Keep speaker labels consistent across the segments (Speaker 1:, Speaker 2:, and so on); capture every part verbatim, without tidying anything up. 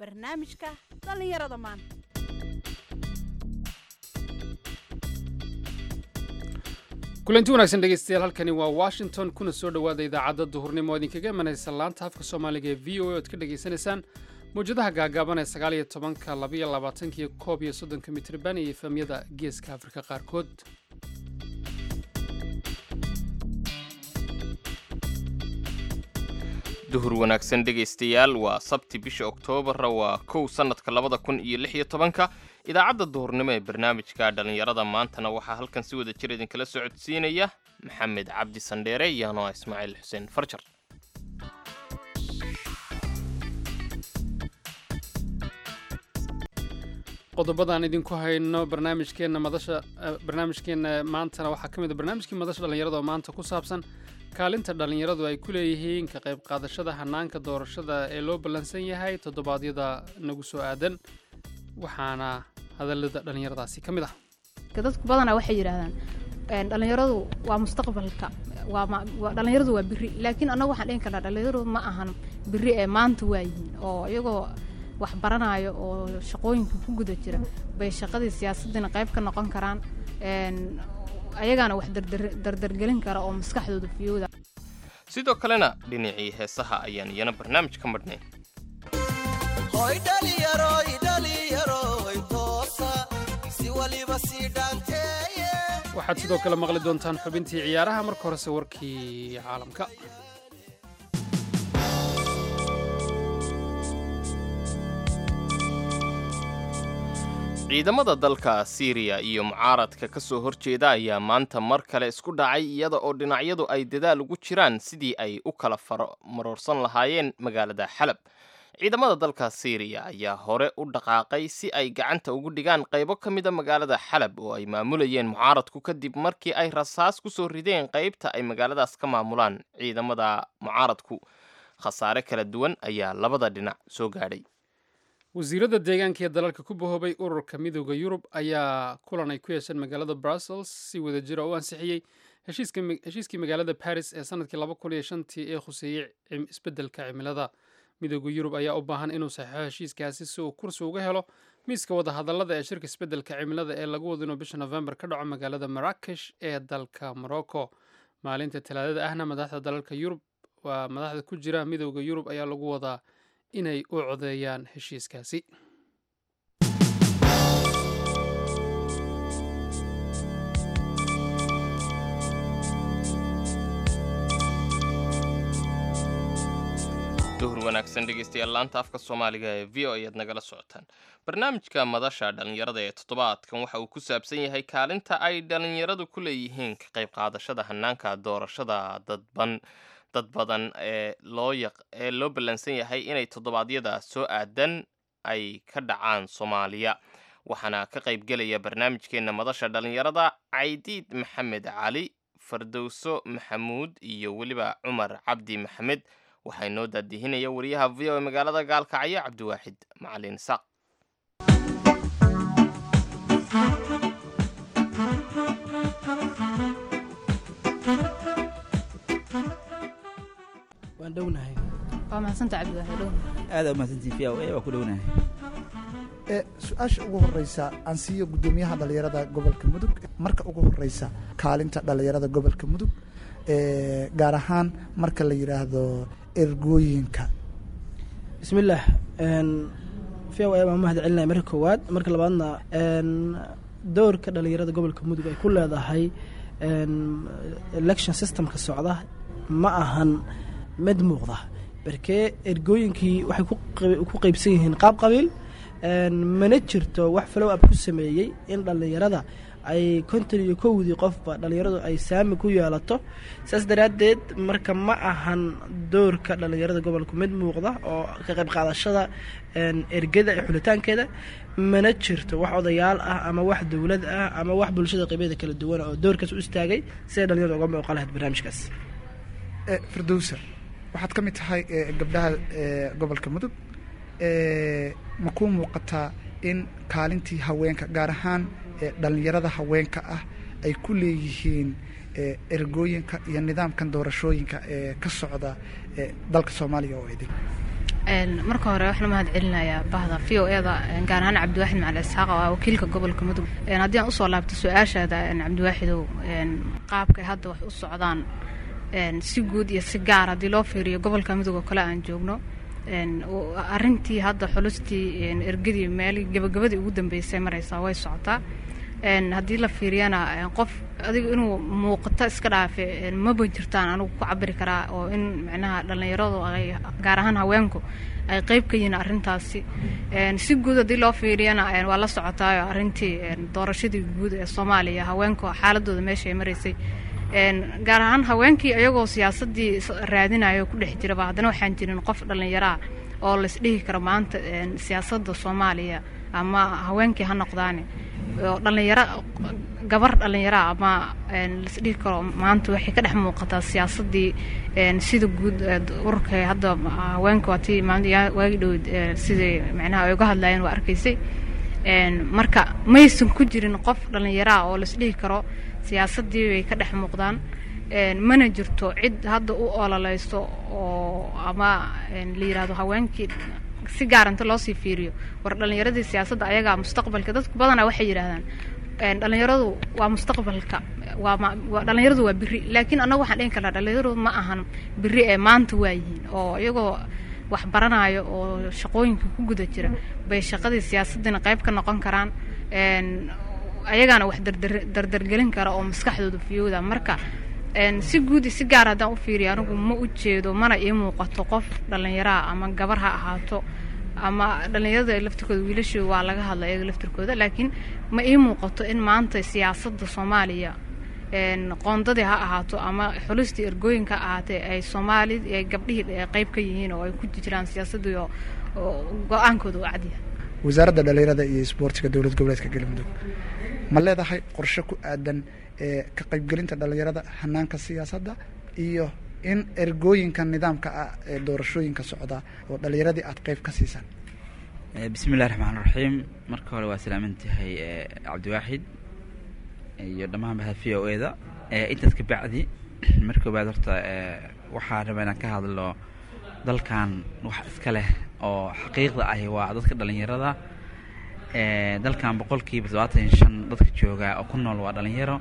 Speaker 1: barnaamijka dhallinyarada maanta.
Speaker 2: kulanti wanaagsan dhegeystayaal, halkani waa Washington, kuna soo dhawaada idaacadda duhurnimo oo idinkaga imanaysa laanta afka Soomaaliga ee V O A ood ka dhageysanaysaan mowjadaha gaagaaban ee sagaal iyo tobanka, laba iyo labaatanka iyo koob iyo soddonka mitirban iyo efemyada geeska Afrika qaarkood.
Speaker 3: duhur wanaagsan dhegaystayaal, waa sabti bisha Oktoobar, waa kow sanadka labada kun iyo lix iyo tobanka. idaacadda duhurnimo ee barnaamijka dhalinyarada maantana waxaa halkan si wada jir idinkala soo codsiinaya Maxamed Cabdi Sandheere iyo anoo Ismaaciil Xuseen Farjar.
Speaker 2: qodobadaan idinku hayno barnaamijkeena madasha barnaamijkeena maantana waxaa ka mid ah barnaamijkii madasha dhalinyarada oo maanta ku saabsan kaalinta dhalinyaradu ay ku leeyihiin ka qayb qaadashada hanaanka doorashada ee loo ballansan yahay toddobaadyada nagu soo aadan, waxaana hadallada dhalinyaradaasi ka mid ah.
Speaker 4: dadku badanaa waxay yidhaahdaan dhalinyaradu waa mustaqbalka, dhalinyaradu waa biri, laakiin annaga waxaan dhihin karnaa dhalinyaradu ma ahan biri ee maanta waayihiin oo iyagoo wax baranayo oo shaqooyinka ku guda jira bay shaqadii siyaasaddiina qayb ka noqon karaan, ayagaana wax dardargelin kara oo maskaxdooda fiyooda.
Speaker 3: sidoo kalena dhinacii heesaha ayaan iyana barnaamij ka madhnayn.
Speaker 2: waxaad sidoo kale maqli doontaan xubintii ciyaaraha, marka horese warkii caalamka.
Speaker 3: ciidamada dalka Syria iyo mucaaradka ka soo horjeeda ayaa maanta mar kale isku dhacay, iyada oo dhinacyadu ay dadaal ugu jiraan sidii ay u kala maroorsan lahaayeen magaalada Xalab. ciidamada dalka Syria ayaa hore u dhaqaaqay si ay gacanta ugu dhigaan qaybo ka mid ah magaalada Xalab oo ay maamulayeen mucaaradku kadib markii ay rasaas ku soo rideen qaybta ay magaaladaas ka maamulaan ciidamada mucaaradku. khasaare kala duwan ayaa labada dhinac soo gaadhay.
Speaker 2: wasiirada deegaanka ee dalalka ku bahoobay ururka midowda Yurub ayaa kulan ay ku yeesheen magaalada Brussels si wada jir oo ansixiyay heshiiskii magaalada Paris ee sanadkii laba kun iyo shantii ee khuseeyay isbeddelka cimilada. midowda Yurub ayaa u baahan inuu saxiixo heshiiskaasi si uu kursi uga helo miiska wada hadallada ee shirka isbeddelka cimilada ee lagu wado inuu bisha November ka dhaco magaalada Marrakesh ee dalka Morocco. maalinta Talaadada ahna madaxda dalalka Yurub waa madaxda ku jira midowda Yurub ayaa lagu wadaa inay u codeeyaan heshiiskaasi.
Speaker 3: duhur wanaagsan dhegaystayaal, laanta afka Soomaaliga ee V O A ayaad nagala socotaan. barnaamijka madasha dhalinyarada ee toddobaadkan waxa uu ku saabsan yahay kaalinta ay dhalinyaradu ku leeyihiin ka qayb qaadashada hanaanka doorashada dadban dad badan ee loo yaq ee loo ballansan yahay inay toddobaadyada soo aadan ay ka dhacaan Soomaaliya. waxaana ka qayb gelaya barnaamijkeena madasha dhalinyarada Caydiid Maxamed Cali, Fardowso Maxamuud iyo weliba Cumar Cabdi Maxamed. waxay noo daadihinaya wariyaha V O A magaalada Gaalkacyo Cabdiwaaxid Macalin Saaq.
Speaker 5: waan dhownahay.
Speaker 4: waa mahadsantahay Cabdiwaaxid. dhow
Speaker 5: aad u mahadsantiin V O A, waa ku dhownahay.
Speaker 6: ee su-aasha ugu horeysa aan siiyo gudoomiyaha dhalinyarada gobolka Mudug. marka ugu horeysa kaalinta dhalinyarada gobolka Mudug ee gaar ahaan marka la yiraahdo ergooyinka.
Speaker 5: bismillaah, een V O A ma mahad celinay marka koowaad, marka labaadna een doorka dhalinyarada gobolka Mudug ay ku leedahay een election systemka socda ma ahan mid muuqda, barkee ergooyinkii waxay ku qaybsan yihiin qaab qabiil, een mana jirto wax follow up ku sameeyay in dhalinyarada ay konton iyo kowdii qofba dhalinyaradu ay saami ku yeelato. saas daraadeed marka ma ahan doorka dhalinyarada gobolku mid muuqda oo ka qayb qaadashada ergada ee xulitaankeeda, mana jirto wax odayaal ah ama wax dowlad ah ama wax bulshada qaybeeda kala duwan oo doorkaas u istaagay si ay dhalinyaradu uga muuqan lahayd barnaamijkaas.
Speaker 6: Firdowsa, waxaad ka mid tahay gabdhaha gobolka Mudug, ma ku muuqataa in kaalintii haweenka gaar ahaan dhalinyarada haweenka ah ay ku leeyihiin ergooyinka iyo nidaamkan doorashooyinka ee ka socda dalka Soomaaliya oo idin?
Speaker 4: marka hore waxaan mahad celinayaa bahda V O A da gaar ahaan Cabdiwaaxid Macalin Isxaaq oo wakiilka gobolka Mudug haddii aan u soo laabto su'aashaada Cabdiwaaxid oo qaabka hadda wax u socdaan si guud iyo si gaar haddii loo fiiriyo gobolka Mudug oo kale aan joogno arrintii hadda xulustii ergadii meel gabagabadii ugu dambeysay maraysaa way socotaa haddii la fiiriyana qof adiga inuu muuqato iska dhaafe ma jirtaan anigu ku cabiri karaa oo in macnaha dhalinyaradu ay gaar ahaan haweenku ay qayb ka yihiin arrintaasi si guud haddii loo fiiriyana waa la socotaa arrintii doorashadii guud ee Soomaaliya haweenku xaaladooda meesha ay maraysay gaar ahaan haweenkii ayagoo siyaasadii raadinayo ku dhex jiraba haddana waxaan jirin qof dhalinyaro ah oo la isdhihi karo maanta siyaasadda Soomaaliya ama haweenkii ha noqdaan oo dhalinyaro gabar dhalinyaro ama la isdhihi karo maanta waxay ka dhex muuqataa siyaasadii sida guud ururka hadda haweenku watii maanta waagi dhow sidii macnaha ay uga hadlayeen waa arkaysay marka maysan ku jirin qof dhalinyaro oo la isdhihi karo siyaasadii way ka dhex muuqdaan mana jirto cid hadda u ololeysto oo ama la yiraahdo haweenkii si gaar inta loo sii fiiriyo war dhalinyaradii siyaasadda ayaga mustaqbalka dadku badanaa waxay yiraahdaan dhalinyaradu waa mustaqbalka waa dhalinyaradu waa biri laakiin anagu waxaan dhihin karnaa dhalinyaradu ma ahan biri ee maanta waa yihiin oo iyagoo wax baranayo oo shaqooyinka ku guda jira bay shaqadii siyaasadina qayb ka noqon karaan ayagana wax dardargelin kara oo maskaxdooda fiyooda marka si guud si gaar ah u fiiriyo anigu ma u jeedo mana ii muuqato qof dhalinyaro ama gabar ha ahaato ama dhalinyarada laftirkooda wiilashu waa laga hadlay iyaga laftirkooda laakiin ma ii muuqato in maanta siyaasadda Soomaaliya qoondadii ha ahaato ama xulustii ergooyinka ahaatee ay Soomaalida ay gabdhihii qayb ka yihiin oo ay ku jiraan siyaasadda iyo go'aankooda u cadiya
Speaker 6: wasaaradda dhalinyarada iyo isboortiga dowlad goboleedka Galmudug ma leedahay qorshe ku aadan ee ka qaybgelinta dhalinyarada hanaanka siyaasadda iyo in ergooyinka nidaamka ah ee doorashooyinka socda oo dhalinyaradii aad qayb ka siisaan
Speaker 7: bismillaahir rahmaanir rahiim marka hore waa salaamantahay Cabdiwaaxid iyo dhammaan bahda V O A da intaas ka bacdi marka baad horta waxaan rabaa inaan ka hadlo dalkan wax iska leh oo xaqiiqda ah waa dadka dhalinyarada dalkan boqolkiiba todobaatan iyo shan dadka jooga oo ku nool waa dhalinyaro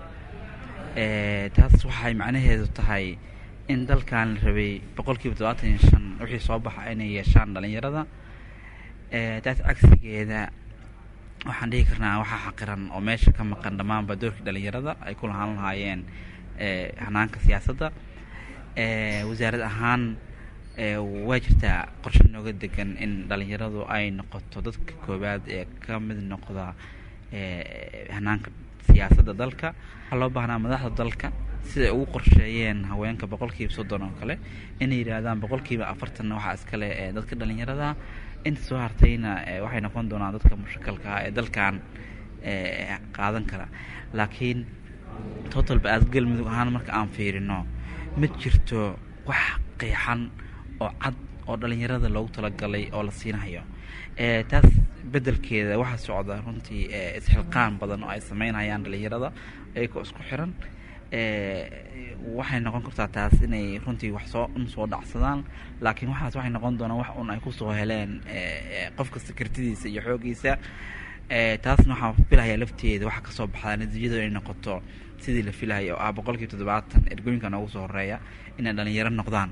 Speaker 7: taas waxay macnaheedu tahay in dalkan la rabay boqolkiiba todobaatan iyo shan wixii soo baxa inay yeeshaan dhalinyarada taas cagsigeeda waxaan dhihi karnaa waxaa xaqiran oo meesha ka maqan dhammaanba doorkii dhalinyarada ay ku lahaan lahaayeen hanaanka siyaasadda wasaarad ahaan waa jirtaa qorshe nooga degan in dhalinyaradu ay noqoto dadka koobaad ee ka mid noqda hanaanka siyaasadda dalka waxaa loo baahnaa madaxda dalka siday ugu qorsheeyeen haweenka boqolkiiba soddon oo kale inay yidhaahdaan boqolkiiba afartanna waxaa iskale dadka dhalinyarada inta soo hartayna waxay noqon doonaan dadka mushakalka ah ee dalkan qaadan kara laakiin totalba aad Galmudug ahaan marka aan fiirino ma jirto wax qeexan oo cad oo dhalinyarada loogu talagalay oo la siinayo ee taas bedelkeeda waxa socda runtii isxilqaan badan oo ay sameynayaan dhalinyarada ay ku isku xiran ee waxay noqon kartaa taas inay runtii wax soo un soo dhacsadaan laakiin waxaas waxay noqon doonaan wax un ay ku soo heleen ee qofka secretariisa iyo xoogiisa ee taasna waxa filayaa lafteeda waxa ka soo baxda natiijada ay noqoto sidii la filayo oo ah boqolkiiba toddobaatan ergooyinka ugu soo horeeya inay dhalinyaro noqdaan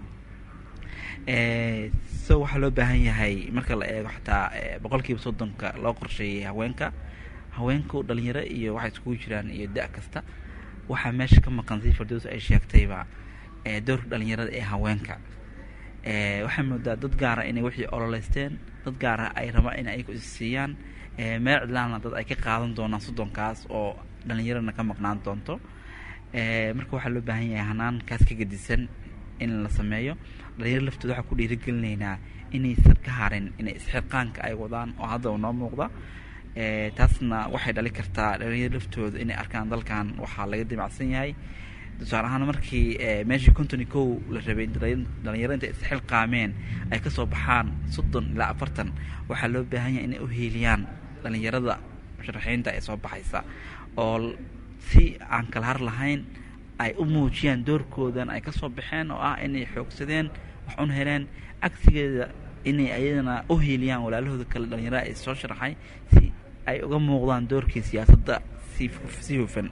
Speaker 7: ee soo waxa loo baahan yahay marka la eego xataa boqolkiiba soddonka loo qorsheeyay haweenka haweenku dhalinyaro iyo waxa isku jiraan iyo da' kasta waxa meesha ka maqan si Firdaws ay sheegtayba ee doorka dhalinyarada ee haweenka ee waxa moodaa dad gaar ah inay wixii ololeysteen dad gaar ah ay rabaan in ay ku siiyaan ee meel cidlaana dad ay ka qaadan doonaan soddonkaas oo dhalinyarada ka maqnaan doonto ee marka waxa loo baahan yahay hanaan kaas ka gadisan in la sameeyo dhalinyarada laftooda waxa ku dhiirigelinaynaa inay sarka harin inay isxilqaanka ay wadaan oo hadda noo muuqda ee taasna waxay dhali kartaa dhalinyarada laftooda inay arkaan dalkan waxa laga dimacsan yahay tusaale ahaan markii meeshii konton iyo kow la rabay dhalinyarada inta isxilqaameen ay ka soo baxaan soddon ilaa afartan waxaa loo baahan yahay inay u heeliyaan dhalinyarada musharaxiinta ee soo baxaysa oo si aan kala har lahayn ay u muujiyaan doorkoodan ay ka soo baxeen oo ah inay xoogsadeen wax un heleen agsigeeda inay ayadana u hiiliyaan walaalahooda kale dhalinyarada ay soo sharaxay si ay uga muuqdaan doorkii siyaasadda si si hufan.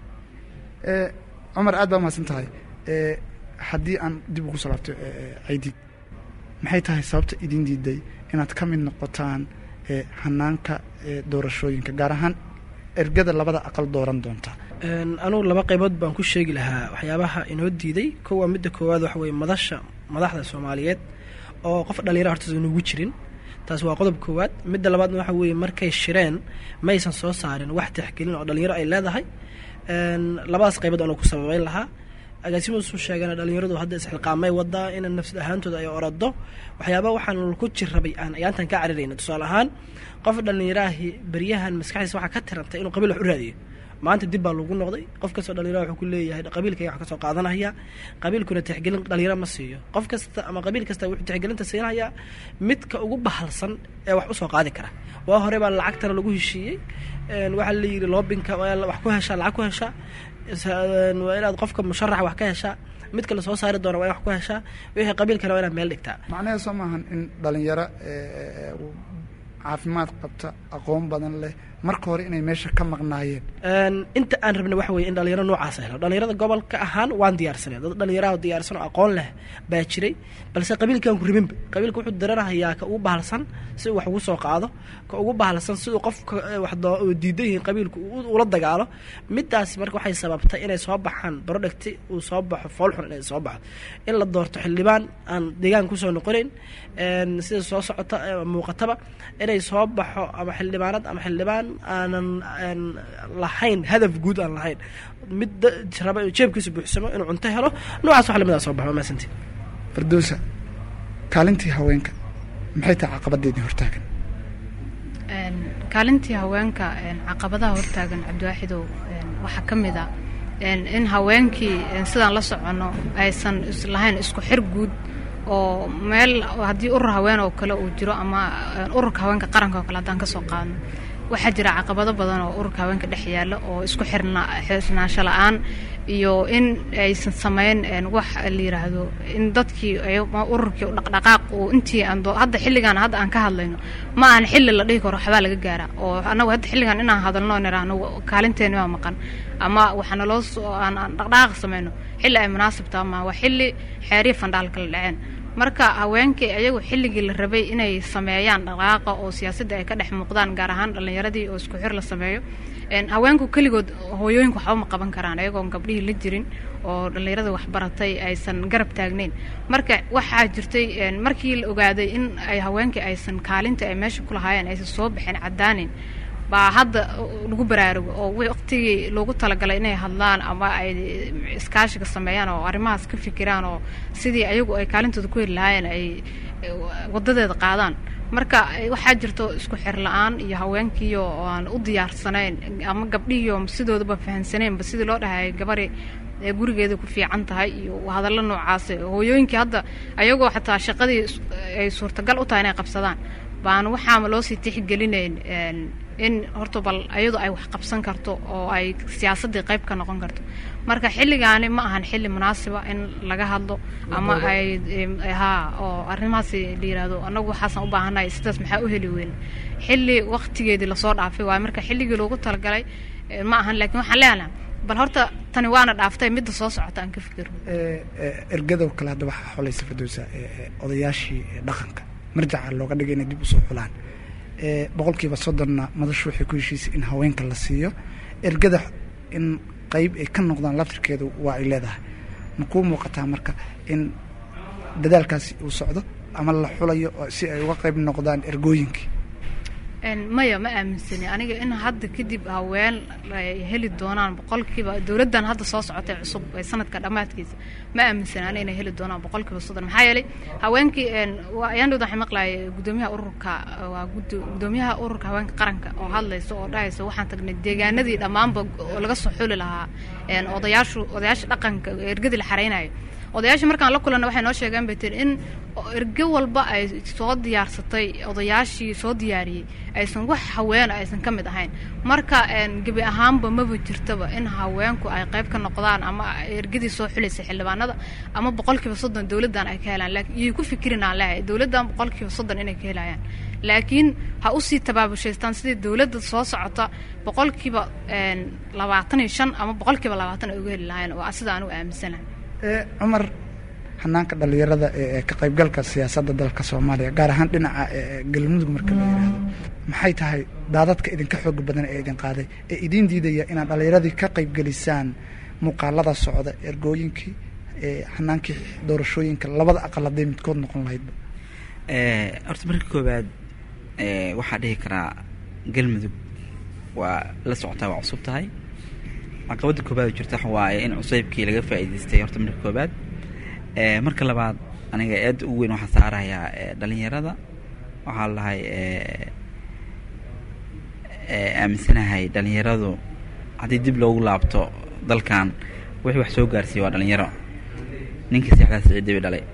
Speaker 6: cumar aad baa mahadsan tahay. haddii aan dib ugu soo laabto Ciidid, maxay tahay sababta idin diiday inaad ka mid noqotaan hanaanka doorashooyinka gaar ahaan ergada labada aqal dooran doonta?
Speaker 5: anugu laba qaybood baan ku sheegi lahaa waxyaabaha inoo diiday. kow waa midda koowaad waxa weeye madasha madaxda Soomaaliyeed oo qof dhalinyaro horta nugu jirin, taas waa qodob koowaad. midda labaadna waxa weeye markay shireen maysan soo saarin wax tixgelin oo dhalinyaro ay leedahay. labadaas qaybood oo ku sababeyn lahaa agaasimuhu sheegana dhalinyaradu hadda isxilqaamay wadaa in nafsad ahaantooda ay orado waxyaaba waxaan ku jirabay aan ayaantan ka carirayna. tusaale ahaan qof dhalinyaraahi bariyahan maskaxdiisa waxa ka tirantay inuu qabiil wax u raadiyo. maanta dib baa lagu noqday. qof kasta dhalinyaro wuxuu ku leeyahay qabiilka wax ka soo qaadanaya, qabiilkuna tixgelin dhalinyaro ma siiyo. qof kasta ama qabiil kasta wuxuu tixgelinta siinaya midka ugu bahalsan ee wax u soo qaadi kara. waa hore baa lacagtana lagu heshiiyey. een waxa la yiri loobinka wax ku hesha lacag ku hesha waa inaad qofka musharax wax ka heshaa, midka la soo saari doona waa wax ku heshaa, wixii qabiilkana waa inaad meel dhigtaa.
Speaker 6: macnaheedu soo maahan in dhalinyaro caafimaad qabta aqoon badan leh marka hore inay meesha ka maqnaayeen?
Speaker 5: inta aan rabnay waxa weeye in dhalinyaro noocaas helo. dhalinyarada gobolka ahaan waan diyaarsanay, dad dhalinyaro diyaarsan oo aqoon leh baa jiray, balse qabiilkan ku ribinba. qabiilku wuxuu daranayaa ka ugu bahalsan si uu wax ugu soo qaado, ka ugu bahalsan si uu qofka wax diidan yahay qabiilku ula dagaalo. midaas marka waxay sababtay inay soo baxaan product uu soo baxo foolxun inay soo baxdo, in la doorto xildhibaan aan deegaan ku soo noqonayn sida soo socota muuqataba, inay soo baxo ama xildhibaanad ama xildhibaan aanan lahayn hadaf guud aan lahayn, mid raba jeebkiisa buuxsamo inuu cunto helo. noocaas wax lamida soo baxo. maasantii
Speaker 6: Firdowsa, kaalintii haweenka maxay tahay caqabadeedii hortaagan?
Speaker 4: kaalintii haweenka caqabadaha hortaagan Cabdiwaaxidow waxaa ka mid ah in haweenkii sidaan la socono aysan islahayn isku xir guud oo meel haddii urur haween oo kale uu jiro ama ururka haweenka qaranka oo kale haddaan ka soo qaadno, waxaa jira caqabado badan oo ururka haweenka dhex yaalla oo isku xirna xirnaansho la'aan iyo in aysan samayn wax la yiraahdo in dadkii ururkii dhaqdhaqaaq oo intii aan hadda xilligan hadda aan ka hadlayno ma aan xilli la dhihi karo waxba laga gaara. oo anagu hadda xilligan inaan hadalno niraahno kaalinteena waa maqan ama waxaan loo aan dhaqdhaqaaq sameeyno xilli ay munaasib tahay ama waa xilli xeeriyo fandaalka la dhaceen. marka haweenkii ayagu xilligii la rabay inay sameeyaan dhaqaaqa oo siyaasadda ay ka dhex muuqdaan gaar ahaan dhalinyaradii oo isku xir la sameeyo. een haweenku kaligood hooyooyinku waxba ma qaban karaan ayagoon gabdhihii la jirin oo dhalinyarada wax baratay aysan garab taagnayn. marka waxaa jirtay markii la ogaaday in ay haweenkii aysan kaalinta ay meesha ku lahaayeen aysan soo bixin cadaanin baa hadda lagu baraarugo oo waqtigii loogu talagalay inay hadlaan ama ay iskaashiga sameeyaan oo arrimahaas ka fikiraan oo sidii ayagu ay kaalintooda ku heli lahaayeen ay wadadeeda qaadaan. marka waxaa jirto isku xir la'aan iyo haweenkii oo aan u diyaarsanayn ama gabdhihii sidoodaba fahansaneenba sidii loo dhahay gabari ee gurigeeda ku fiican tahay iyo hadallo noocaas. hooyooyinkii hadda ayagoo xataa shaqadii ay suurtagal u tahay inay qabsadaan baan waxaa loo sii tixgelinayn in horta bal ayadu ay wax qabsan karto oo ay siyaasadii qayb ka noqon karto. marka xilligaani ma ahan xilli munaasiba in laga hadlo ama ay ha oo arrimahaas la yiraahdo anagu waxaan u baahanahay sidaas maxaa u heli weyn xilli waqtigeedii la soo dhaafay waa marka xilligii loogu talagalay ma ahan. laakiin waxaan leeyahay bal horta tani waana dhaaftay midda soo socota aan ka fikiro.
Speaker 6: ergada kale hadda waxaa xolaysa Firdowsa odayaashii dhaqanka marjaca looga dhigay inay dib u soo xulaan boqolkiiba soddonna madashu waxay ku heshiisay in haweenka la siiyo. ergada in qayb ay ka noqdaan laftirkeedu waa ay leedahay. ma kuu muuqataa marka in dadaalkaasi uu socdo ama la xulayo si ay uga qayb noqdaan ergooyinkii?
Speaker 4: maya ma aaminsani aniga in hadda kadib haween ay heli doonaan boqolkiiba dowladdan hadda soo socotay cusub ee sanadka dhammaadkiisa ma aaminsani aniga inay heli doonaan boqolkiiba soddon. maxaa yeelay haweenkii ayaan dhowda waxay maqlaayay gudoomiyaha ururka waa gudoomiyaha ururka haweenka qaranka oo hadlaysa oo dhahaysa waxaan tagnay deegaanadii dhammaanba oo laga soo xuli lahaa odayaashu odayaasha dhaqanka ergadii la xareynayo odayaasha markaan la kulanay waxay noo sheegeen bay tiri in erge walba ay soo diyaarsatay odayaashii soo diyaariyey aysan wax haween aysan ka mid ahayn marka gebi ahaanba maba jirtaba in haweenku ay qayb ka noqdaan ama ergadii soo xulaysa xildhibaanada ama boqolkiiba soddon dowladdan ay ka helaan laakiin iyay ku fikirinaan leeyahay dowladdan boqolkiiba soddon inay ka helayaan laakiin ha usii tabaabushaytaan sidii dowladda soo socota boqolkiiba labaatan iyo shan ama boqolkiiba labaatan ay uga heli lahaayeen waa sida aan u aaminsanahay
Speaker 6: cumar hanaanka dhalinyarada ee ka qaybgalka siyaasadda dalka Soomaaliya gaar ahaan dhinaca galmudug marka la yiraahdo maxay tahay daadadka idinka xoog badan ee idin qaaday ee idin diidaya inaad dhalinyaradii ka qaybgalisaan muuqaalada socda ergooyinkii ee hanaankii doorashooyinka labada aqaladeed midkood noqon lahayd
Speaker 7: ee horta marka koobaad ee waxa dhihi karaa galmudug waa la socotaa waa cusub tahay caqabada koobaad jirta waaye in cusaybkii laga faa'iideystay horta marka koobaad ee marka labaad aniga aad u weyn waxa saarayaa dhalinyarada waxa lahay ee ee aaminsanahay dhalinyaradu hadii dib loogu laabto dalkan wixii wax soo gaarsiiyay waa dhalinyaro ninkii saxdaas ciiday dhalay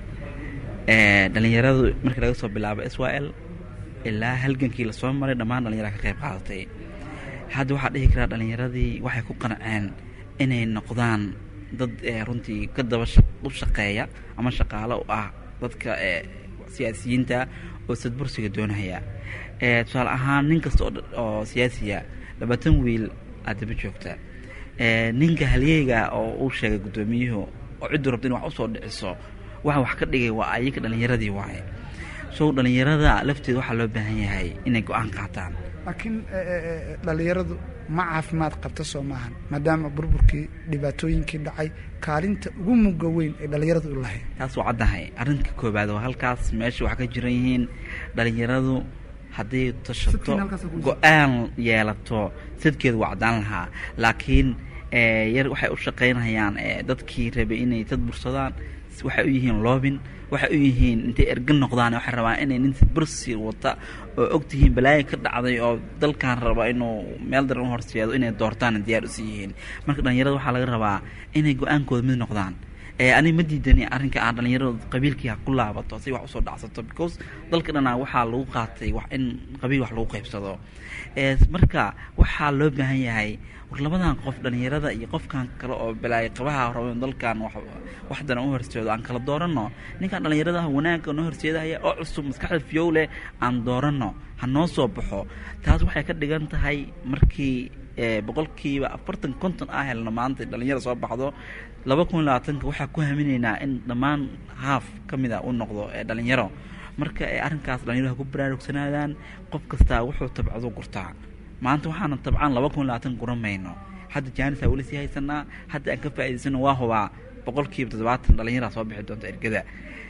Speaker 7: ee dhalinyaradu markii laga soo bilaabo Israel ilaa halgankii la soo maray dhamaan dhalinyarada ka qayb qaadatay hadda waxa dhihi karaa dhalinyaradii waxay ku qanceen inay noqdaan dad runtii ka daba u shaqeeya ama shaqaale u ah dadka ee siyaasiyiinta oo sadbursiga doonaya ee tusaale ahaan nin kasta oo siyaasiya labaatan wiil aad daba joogta ee ninka halyeega oo uu sheegay gudoomiyuhu oo cid rabta in wax u soo dhiciso waxa wax ka dhigay waa ayaga dhalinyaradii waaye soo dhalinyarada lafteeda waxa loo baahan yahay inay go'aan qaataan
Speaker 6: laakiin dhalinyaradu ma caafimaad qabta Soomaaliya maadaama burburkii dhibaatooyinkii dhacay kaalinta ugu muga weyn ee dhalinyaradu u lahayd
Speaker 7: taas waa cadahay arrinta koobaad oo halkaas meesha wax ka jiran yihiin dhalinyaradu haddii tashato go'aan yeelato sidkeedu waa cadaan lahaa laakiin ee yar waxay u shaqeynayaan dadkii rabay inay dad bursadaan waxay u yihiin loobin waxay u yihiin intay ergan noqdaan waxay rabaan inay nin bursi wata oo ogtihiin balaayo ka dhacday oo dalkan raba inuu meel daran u horseedo inay doortaan diyaar u siiyeen marka dhalinyarada waxa laga rabaa inay go'aankooda mid noqdaan ee ani ma diidani arrinka aan dhalinyarada qabiilkii ku laabato si wax u soo dhacsato because dalka dhanaa waxa lagu qaatay wax in qabiil wax lagu qaybsado ee marka waxa loo baahan yahay war labadan qof dhalinyarada iyo qofkan kale oo balaayo qabaha rabo dalkan wax waxdan u horseedo aan kala doorano ninkan dhalinyarada wanaagga noo horseedaya oo cusub maskaxda fiyowle aan doorano ha noo soo baxo taas waxay ka dhigan tahay markii ee boqolkiiba afartan konton ah helna maanta dhalinyarada soo baxdo laba kun iyo labaatan waxa ku haminaynaa in dhamaan half kamid ah uu noqdo ee dhalinyaro marka ee arrinkaas dhalinyarada ku baraarugsanaadaan qof kasta wuxuu tabcado gurtaa maanta waxaan tabcan laba kun iyo labaatan guramayno hadda jaanis wali si haysanaa hadda aan ka faa'iideysano waa huwa boqolkiiba toddobaatan dhalinyarada soo bixi doonta ergada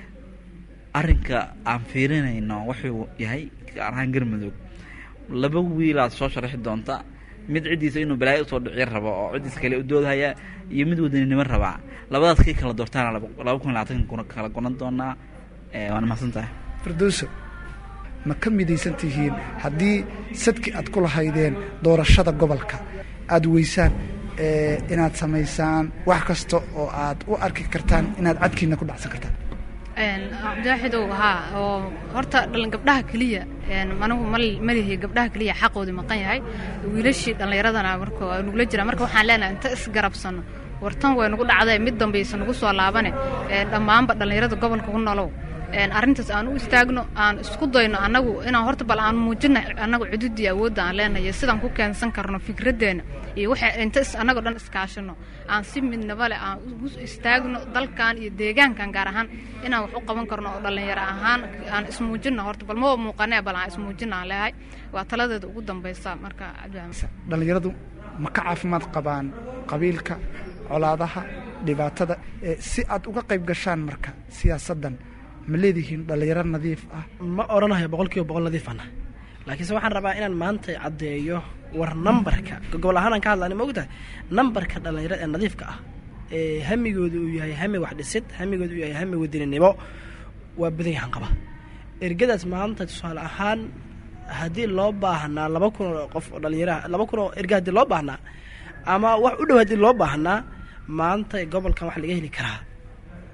Speaker 7: arrinka aan fiirinayno wuxuu yahay araan garmudug laba wiil aad soo sharaxi doonta mid cidiisa inuu balaayo soo dhicir rabo oo cidiis kale u doodaya iyo mid wadaninimo raba labadaas kii kala doortaan laba kun iyo labaatan kuna kala gonan doonaa ee waan mahadsantahay
Speaker 6: firdawso ma ka midaysan tihiin haddii sadki aad ku lahaydeen doorashada gobolka aad weysaan ee inaad samaysaan wax kasta oo aad u arki kartaan inaad cadkiina ku dhacsan kartaan
Speaker 4: een jaaxidow ha oo horta dhalan gabdhaha kaliya een managu malihi gabdhaha kaliya xaqooda maqan yahay wiilashii dhalinyaradana marka ay nugula jira marka waxaan leenahay inta isgarabsano wartan way nagu dhacday mid dambaysan nagu soo laabane ee dhamaanba dhalinyarada gobolka ku noolow een arintaas aan u istaagno aan isku dayno anagu inaan horta bal aan muujino anagu cududii awoodda aan leenahay sidaan ku keensan karno fikradeena iyo waxa inta anagu dhan iskaashano aan si midnaba leh aan u istaagno dalkan iyo deegaankan gaar ahaan inaan wax u qaban karno oo dhalinyaro ahaan aan ismuujino horta bal ma muuqanay bal aan ismuujino leeyahay waa taladeeda ugu dambaysa marka
Speaker 6: dhalinyaradu ma ka caafimaad qabaan qabiilka colaadaha dhibaatada si aad uga qayb gashaan marka siyaasadan ma leedihiin dhalinyaro nadiif ah
Speaker 5: ma oranayo boqolkiiba boqol nadiif ah laakiin waxaan rabaa inaan maanta cadeeyo war numberka gobol ahaan aan ka hadlaanay ma ogtahay numberka dhalinyarada ee nadiifka ah ee hamigoodu uu yahay hami wax dhisid hamigoodu uu yahay hami wadaninimo waa badan yahan qaba ergadaas maanta tusaale ahaan haddii loo baahnaa laba kun oo qof oo dhalinyaro laba kun oo erga haddii loo baahnaa ama wax u dhow haddii loo baahnaa maanta gobolkan wax laga heli karaa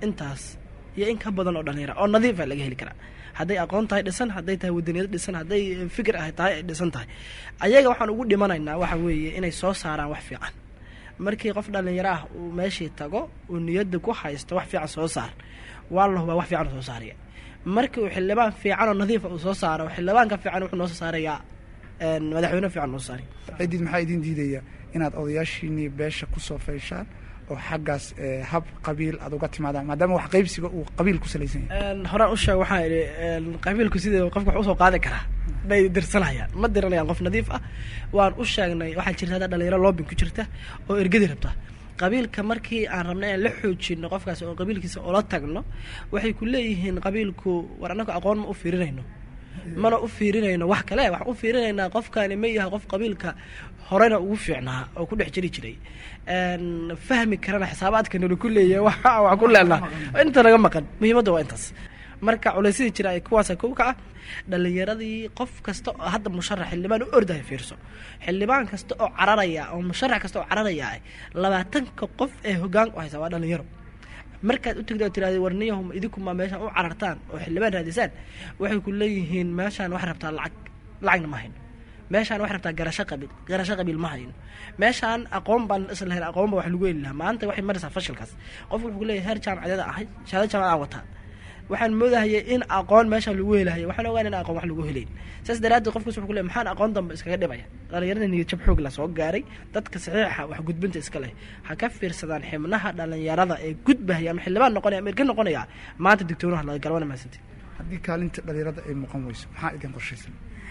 Speaker 5: intaas iyo in ka badan oo dhalinyaro oo nadiif ah laga heli karaa hadday aqoon tahay dhisan hadday tahay wadaniyad dhisan hadday fikir ah tahay ay dhisan tahay ayaga waxaan ugu dhimanaynaa waxa weeye inay soo saaraan wax fiican markii qof dhalinyaro ah uu meeshii tago uu niyadda ku haysto wax fiican soo saar waa la hubaa wax fiican soo saaraya markii uu xildhibaan fiican oo nadiif ah uu soo saaro xildhibaanka fiican wuxuu noo soo saarayaa madaxweyne fiican noo saari
Speaker 6: ciidid maxaa idin diidaya inaad odayaashiinii beesha kusoo fayshaan oo xaggaas hab qabiil aad uga timaadaan maadaama wax qaybsiga uu qabiil ku salaysan yahay
Speaker 5: horaan u sheeg waxaan idhi qabiilku sidee qofka wax usoo qaadi karaa bay dirsanayaan ma diranayaan qof nadiif ah waan u sheegnay waxaa jirta hadda dhalinyaro loobin ku jirta oo ergadi rabta qabiilka markii aan rabnay in la xoojino qofkaas oo qabiilkiisa ula tagno waxay ku leeyihiin qabiilku war annagu aqoon ma u fiirinayno mana u fiirinayno wax kale waxaan u fiirinaynaa qofkaani ma yahay qof qabiilka horena ugu fiicnaa oo ku dhex jiri jiray fahmi karana xisaabaadka nala ku leeyahay waxa wax ku leenaa inta naga maqan muhiimadda waa intaas marka culaysyada jira ay kuwaasa kow ka ah dhalinyaradii qof kasta oo hadda musharax xildhibaan u ordaya fiirso xildhibaan kasta oo cararaya oo musharax kasta oo cararaya labaatanka qof ee hoggaan u haysa waa dhalinyaro markaad u tagto tiraahdo warniyahum idinkuma meeshaan u carartaan oo xildhibaan raadisaan waxay ku leeyihiin meeshaan wax rabtaa lacag lacagna ma hayno meeshaan wax rabtaa garasho qabiil garasho qabiil ma hayno meeshaan aqoon baan isla helay aqoon baa wax lagu heli lahaa maanta waxay maraysaa fashilkaas qofku wuxuu leeyahay heer jaamacadeeda ahay shahaado jaamacad wataa waxaan moodahayay in aqoon meeshaan lagu helayo waxaan ogaan in aqoon wax lagu helayn saas daraaddeed qofkaas wuxuu ku leeyahay maxaan aqoon dambe iskaga dhibaya dhalinyarada niyad jab xoog la soo gaaray dadka saxiixa wax gudbinta iska leh ha ka fiirsadaan xibnaha dhalinyarada ee gudbahaya ama xildhibaan noqonaya ama erga noqonaya maanta digtoonaha laga galwana maasantay
Speaker 6: haddii kaalinta dhalinyarada ay muuqan weyso maxaa idin qorshaysan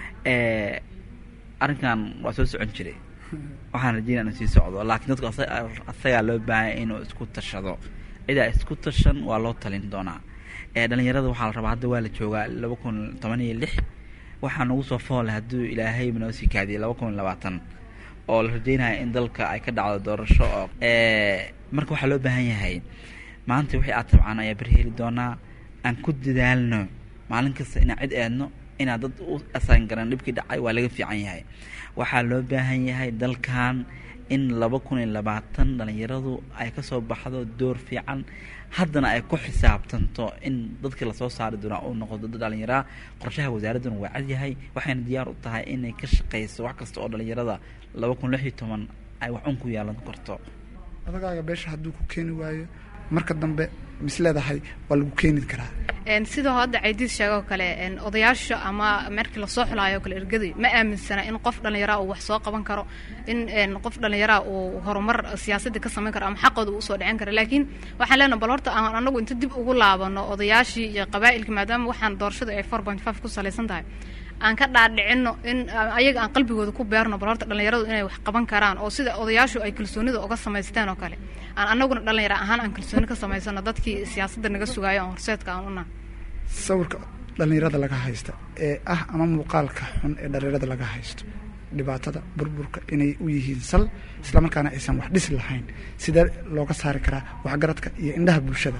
Speaker 7: arrinkan waa soo socon jiray waxaan rajeynaa inuu sii socdo laakiin dadku asagaa loo baahanya inuu isku tashado cidaa isku tashan waa loo talin doonaa dhalinyarada waxaa la rabaa hadda waa la joogaa laba kun toban iyo lix waxaa nagu soo foole hadduu ilaahay noo sii kaadiyay laba kun labaatan oo la rajeynaya in dalka ay ka dhacdo doorasho oo marka waxaa loo baahan yahay maanta wixii aad tabcaan ayaa beri heli doonaa aan ku dadaalno maalin kasta inaan cid eedno inaad dad u asaan garan dhibkii dhacay waa laga fiican yahay waxaa loo baahan yahay dalkan in laba kun iyo labaatan dhalinyaradu ay kasoo baxdo door fiican haddana ay ku xisaabtanto in dadkii lasoo saari doonaa uu noqdo dad dhalinyaraa qorshaha wasaaradduna waa cad yahay waxayna diyaar u tahay inay ka shaqayso wax kasta oo dhalinyarada laba kun lix iyo toban ay wax un ku yeelan karto
Speaker 6: adagaaga beesha hadduu ku keeni waayo marka dambe misleedahay waa lagu keeni karaa
Speaker 4: sidoo hadda caydiid sheego kale odayaasha ama markii la soo xulaayo kale ergadi ma aaminsana in qof dhalinyaro uu wax soo qaban karo in qof dhalinyaro uu horumar siyaasadda ka sameyn karo ama xaqooda uu soo dhicin karo laakiin waxaan leenahay bal horta aan anagu inta dib ugu laabano odayaashii iyo qabaa'ilka maadaama waxaan doorashada ay four point five ku salaysan tahay aan ka dhaadhicino in ayaga aan qalbigooda ku beerno bal horta dhalinyaradu inay wax qaban karaan oo sida odayaashu ay kalsoonida uga samaysteen oo kale aan anaguna dhalinyaro ahaan aan kalsooni ka samaysano dadkii siyaasadda naga sugaayo aan horseedka aan una
Speaker 6: sawirka dhalinyarada laga haysta ee ah ama muuqaalka xun ee dhalinyarada laga haysto dhibaatada burburka inay u yihiin sal islamarkaana aysan wax dhisi lahayn sidee looga saari karaa waxgaradka iyo indhaha bulshada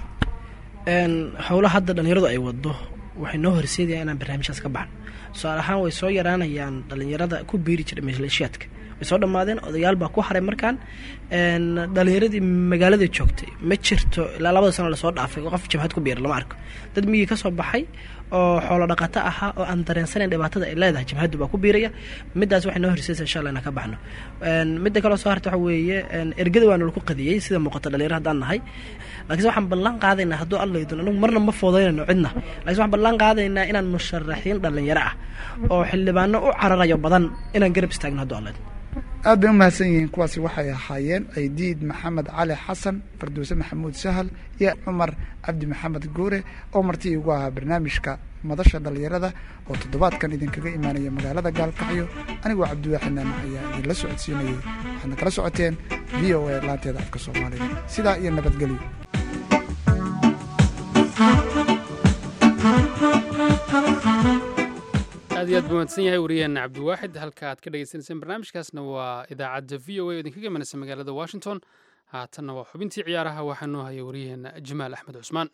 Speaker 5: howlaha hadda dhalinyaradu ay wado waxay noo horseedayaan inaan barnaamijyaas ka baxno tusaale ahaan way soo yaraanayaan dhalinyarada ku biiri jiray maleeshiyaadka way soo dhammaadeen odayaal baa ku haray markaan dhalinyaradii magaalada joogtay ma jirto ilaa labada sano lasoo dhaafay qof jabhad ku biira lama arko dad miyii ka soo baxay oo xoolo dhaqato ahaa oo aan dareensanayn dhibaatada ay leedahay jabhaddu baa ku biiraya middaas waxay noo horseedaysaa insha allah inaan ka baxno midda kaloo soo harta waxa weeye ergada waa nalaku qadiyey sida muuqata dhalinyaro haddaan nahay laakiinse waxaan ballan qaadaynaa hadduu allaydun anagu marna ma foodaynayno cidna lakiin waxaan ballan qaadaynaa inaan musharaxiin dhalinyaro ah oo xildhibaano u cararayo badan inaan garab istaagno hadduu allaydun
Speaker 6: aad bay u mahadsan yihiin kuwaasi waxay ahaayeen ciidiid maxamed cali xasan farduuse maxamuud sahal iyo cumar cabdi maxamed guure oo marti igu ahaa barnaamijka madasha dhalinyarada oo toddobaadkan idinkaga imaanaya magaalada gaalkacyo anigoo cabdiwaaxid naamac ayaa idinla socodsiinayay waxaadna kala socoteen v o a laanteeda afka soomaaliga sidaa iyo nabadgelyo
Speaker 2: aad iyo aad buu mahadsan yahay wariyaheena cabdiwaaxid halka aad ka dhegeysaneyseen barnaamijkaasna waa idaacadda v o a oo idinkaga imanaysa magaalada washington haatanna waa xubintii ciyaaraha waxaa noo haya wariyaheena jamaal axmed cusmaan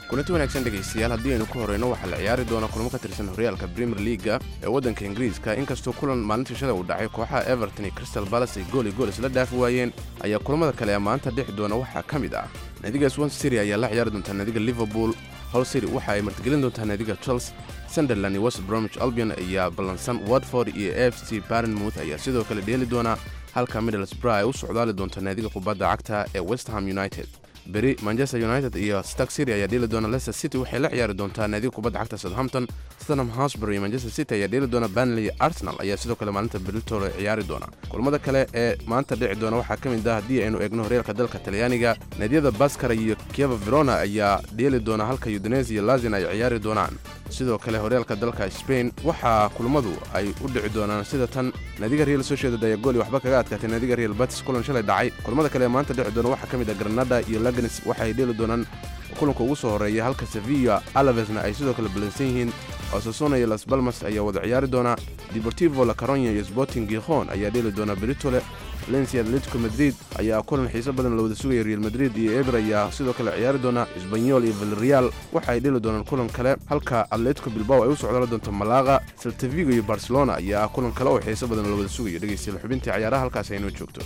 Speaker 8: kulanti wanaagsan dhegaystayaal haddii aynu ku horeyno waxaa la ciyaari doona kulamo ka tirsan horyaalka Premier League ee waddanka Ingiriiska inkastoo kulan maalintii shada uu dhacay kooxaha Everton iyo Crystal Palace ay gool iyo gool isla dhaafi waayeen ayaa kulamada kale ee maanta dhexi doona waxaa ka mid ah naadiga Swansea City ayaa la ciyaari doonta naadiga Liverpool, Hull City waxa ay martigelin doontaa naadiga Chelsea, Sunderland iyo West Bromwich Albion ayaa ballansan, Watford iyo A F C Bournemouth ayaa sidoo kale dheeli doona halka Middlesbrough ay u socdaali doonta naadiga kubadda cagta ee West Ham United. beri Manchester United iyo Stoke City ayaa dheeli doona, Leicester City waxay la ciyaari doontaa naadiga kubadda cagta Southampton, Tottenham Hotspur iyo Manchester City ayaa dheeli doona, Burnley iyo Arsenal ayaa sidoo kale maalinta Brentford ay ciyaari doona. kulamada kale ee maanta dhici doona waxaa ka mid ah haddii aynu eegno horyaalka dalka Talyaaniga, naadiyada Baskara iyo Chievo Verona ayaa dheeli doona halka Udinese iyo Lazio ay ciyaari doonaan. sidoo kale horyaalka dalka Spain waxaa kulamadu ay u dhici doonaan sida tan naadiga Real Sociedad ayaa gool waxba kaga adkaatay naadiga Real Betis kulan shalay dhacay. kulamada kale ee maanta dhici doona waxaa ka mid ah Granada iyo Leganes waxay dheeli doonaan kulanka ugu soo horeeya halka Sevilla Alavesna ay sidoo kale balansan yihiin. Osasuna iyo Las Palmas ayaa wada ciyaari doona, Deportivo La Coruña iyo Sporting Gijón ayaa dheeli doona Britole, Valencia Atletico Madrid ayaa kulan xiiso badan la wada sugaya, Real Madrid iyo Eibar ayaa sidoo kale ciyaari doona, Espanyol iyo Villarreal waxa ay dheeli doonaan kulan kale halka Atletico Bilbao ay u socdaan doonto Malaga, Celta Vigo iyo Barcelona ayaa kulan kale oo xiiso badan la wada sugayo. dhageystayaal xubintii ciyaaraha halkaas aynu joogto.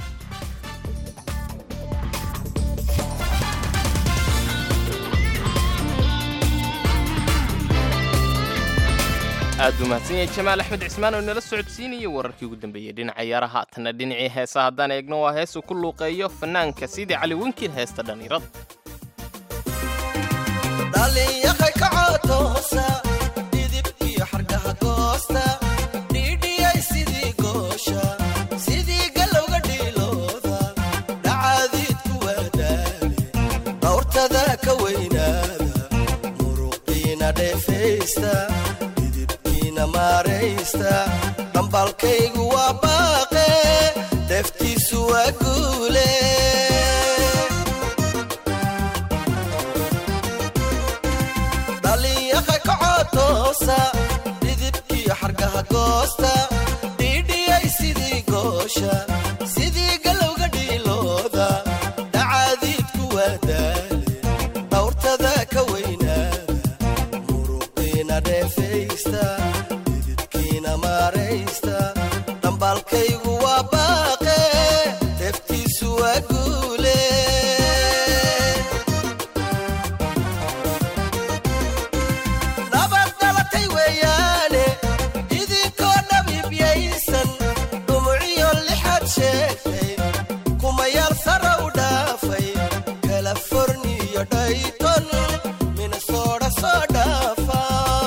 Speaker 3: aad u mahadsan yahay Jamaal Axmed Cismaan oo nala socodsiinayay wararkii ugu dambeeyay dhinaca ciyaaraha. Haatana dhinacii heesaha haddaan eegno waa hees uu ku luuqeeyo fanaanka Sidi Cali Winkil heesta dhalinyarada.
Speaker 9: dhalinyaqay kacoosa dhidibkii xargaha goosta dhidhiyay sidii goosha sidii galowga dhiilooda dhacaadiid ku wadaale dhawrtada ka weynaada muruqiina dheefaysta maraysta dhambalkaygu waa baaqe deftiisu waa guule dhalinyaqa kacotoosa dhidibkii xargaha goosta dhidhiyay sidii goosha sidii galowga dhiilooda dhacaadiidku wadaale dhawrtada ka weynaada muruqiina dheefaysta dhambalkaygu waa baaqe deftiisu waa guule nabad dhalatay weeyaane idinkoo dhabiibyaysan dhumuciyo lixaad sheegtay kumayaal sara u dhaafay Californiya Dayton Minnesota soo dhaafa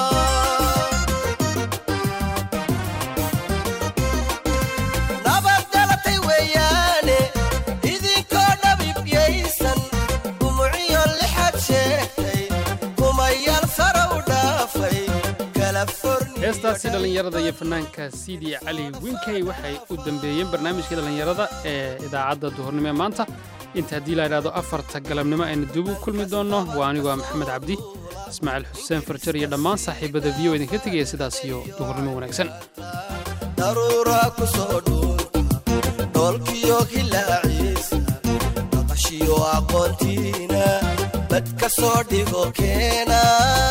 Speaker 2: heestaasi dhalinyarada iyo fanaanka Sidi Cali Winkil waxay u dambeeyeen barnaamijka dhalinyarada ee idaacadda duhurnimo ee maanta. inta haddii la yidhaahdo afarta galabnimo aynu dib u kulmi doonno waa anigoo Maxamed Cabdi, Ismaaciil Xuseen Farjar iyo dhammaan saaxiibada V O idinka tegaya sidaas iyo duhurnimo wanaagsan.
Speaker 9: daruura ku soo dhuunta dhoolkiyo hilaaciisa naqashiyo aqoontiina bad ka soo dhigo keena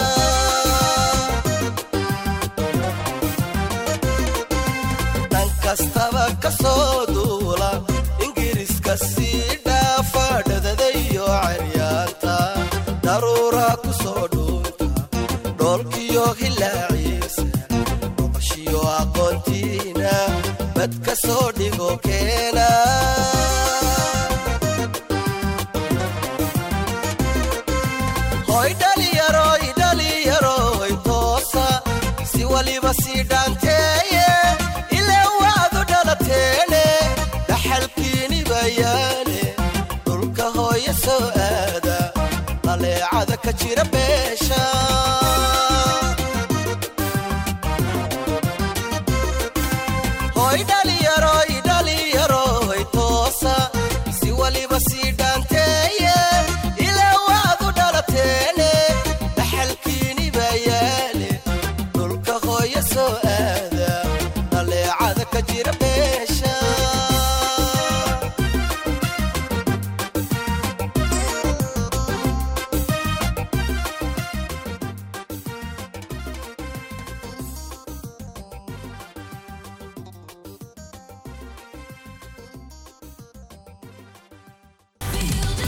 Speaker 9: kastaba ka soo duula ingiriiska sii dhaafa dhadadayo caryaanta daruura ku soo dhuunta dhoolkiyo hilaaciisa noqoshiyo aqoontiina bad ka soo dhigo keena hoy dhaliyaroy dhaliyaroy toosa si waliba sii dhaanteeye dhaxalkiini bayaane dhulka hooya soo aada dhaleecada ka jira beesha